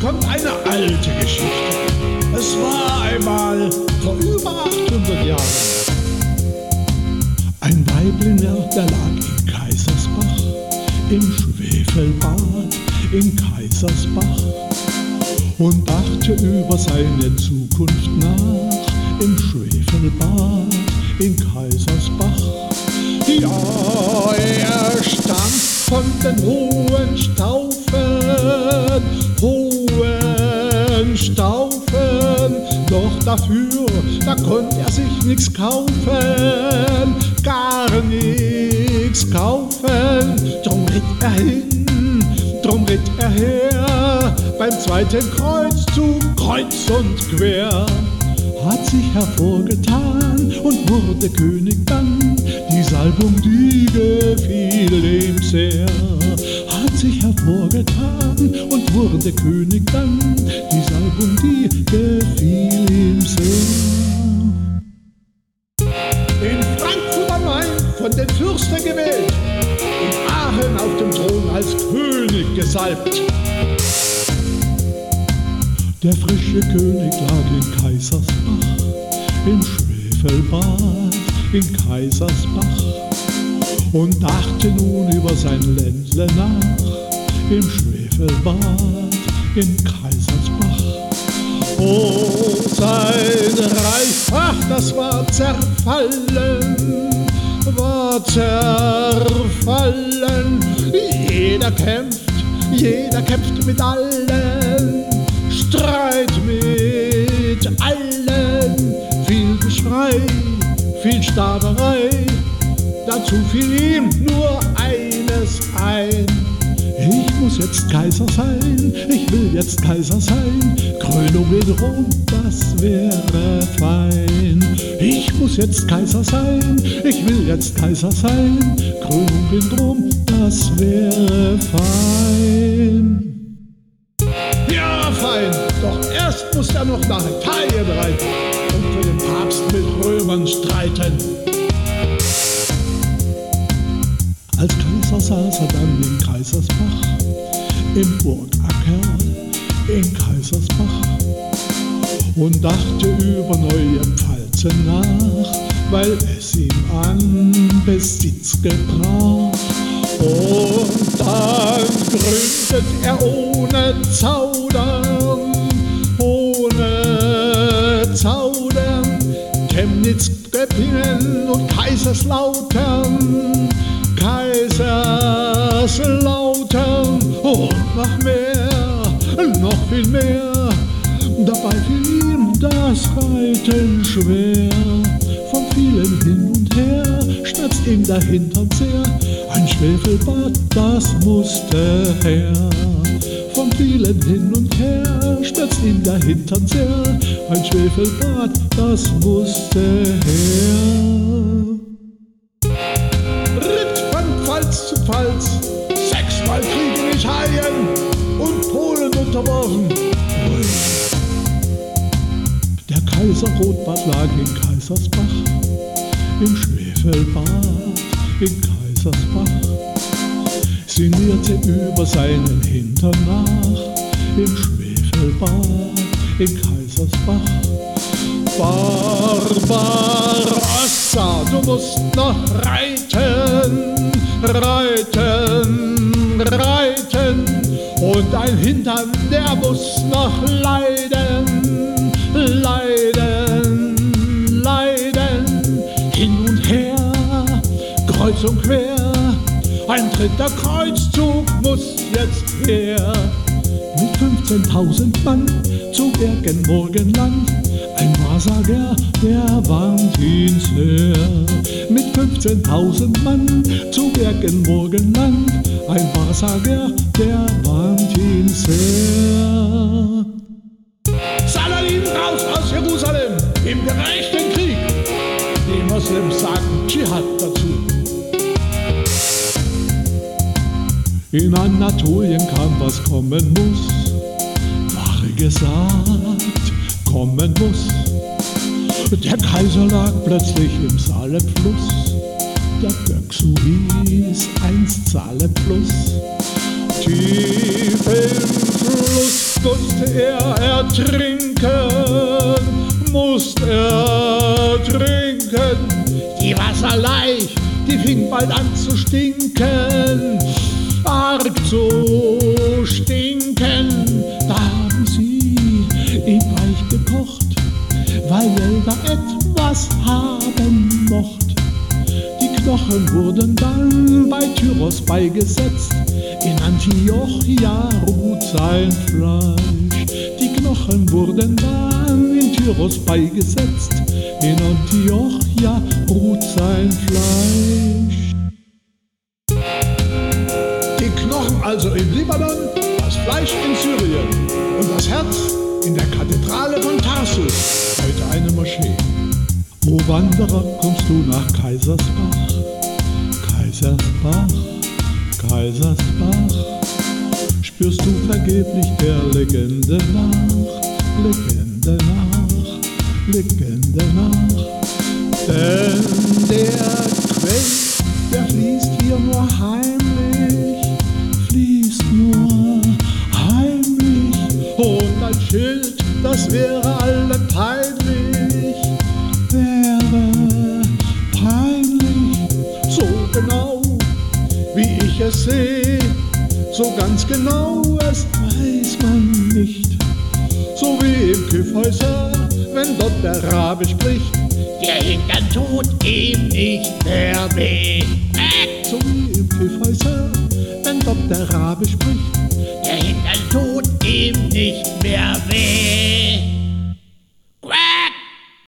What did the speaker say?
kommt eine alte Geschichte. Es war einmal vor über 800 Jahren. Ein Waiblinger, der lag in Kaisersbach, im Schwefelbad in Kaisersbach und dachte über seine Zukunft nach im Schwefelbad in Kaisersbach. Ja, er stammt von den hohen Staufen, doch dafür, da konnte er sich nichts kaufen, gar nichts kaufen. Drum ritt er her, beim zweiten Kreuzzug, kreuz und quer. Hat sich hervorgetan und wurde König dann, die Salbung, die gefiel ihm sehr. Hat sich hervorgetan und wurde König dann, die Salbung, die gefiel ihm sehr. In Frankfurt am Main von den Fürsten gewählt, in Aachen auf dem Thron als König gesalbt. Der frische König lag in Kaisersbach, im Schwefelbad in Kaisersbach und dachte nun über sein Ländle nach, im Schwefelbad in Kaisersbach. Oh, sein Reich, ach, das war zerfallen. Jeder kämpft mit allen. Streit mit allen, viel Geschrei, viel Staberei, dazu fiel ihm nur eines ein. Ich muss jetzt Kaiser sein, ich will jetzt Kaiser sein, Krönung in Rom, das wäre fein. Ich muss jetzt Kaiser sein, ich will jetzt Kaiser sein, Krönung in Rom, das wäre fein. Doch erst muss er noch nach Italien reiten und für den Papst mit Römern streiten. Als Kaiser saß er dann in Kaisersbach, im Burgacker in Kaisersbach und dachte über neue Pfalzen nach, weil es ihm an Besitz gebrach. Und dann gründet er ohne Zaudern, Chemnitz, Göppingen und Kaiserslautern, und noch viel mehr. Dabei fiel ihm das Reiten schwer. Von vielen hin und her schmerzt ihm der Hintern sehr. Ein Schwefelbad, das musste her. Von vielen hin und her schmerzt ihm der Hintern sehr. Ein Schwefelbad, das musste her. Ritt von Pfalz zu Pfalz, 6-mal Krieg in Italien und Polen unterworfen. Der Kaiser Rotbart lag in Kaisersbach, im Schwefelbad in Kaisersbach, sinnierte über seinen Hintern nach, im Schwefelbad in Kaisersbach. Barbarossa, du musst noch reiten, und dein Hintern, der muss noch leiden, hin und her, kreuz und quer, ein dritter Kreuzzug muss jetzt her. Mit 15.000 Mann zog er gen Morgenland, ein Wahrsager, der warnt ihn sehr. Mit 15.000 Mann zog er gen Morgenland, ein Wahrsager, der warnt ihn sehr. Saladin raus aus Jerusalem im gerechten Krieg, die Moslems sagen Dschihad dazu. In Anatolien kam, was kommen muss, war gesagt, kommen muss. Der Kaiser lag plötzlich im Salepfluss, der Göksu hieß einst Salepfluss. Tief im Fluss musste er ertrinken. Die Wasserleiche, die fing bald an zu stinken, arg zu stinken. Da haben sie ihn weich gekocht, weil er etwas haben mocht. Die Knochen wurden dann bei Tyros beigesetzt, in Antiochia ruht sein Fleisch. Die Knochen wurden dann in Tyros beigesetzt, in Antiochia ruht sein Fleisch. Die Knochen also im Libanon, das Fleisch in Syrien und das Herz in der Kathedrale von Tarsus, heute eine Moschee. O Wanderer, kommst du nach Kaisersbach? Kaisersbach, spürst du vergeblich der Legende nach? Denn der Quell, der fließt hier nur heimlich, und ein Schild, das wäre alle peinlich, so genau wie ich es seh, so ganz genau, es weiß man nicht. So wie im Kyffhäuser, wenn dort der Rabe spricht, der Hintern tut ihm nicht mehr weh. So wie im Kyffhäuser, wenn dort der Rabe spricht, der Hintern tut ihm nicht mehr weh.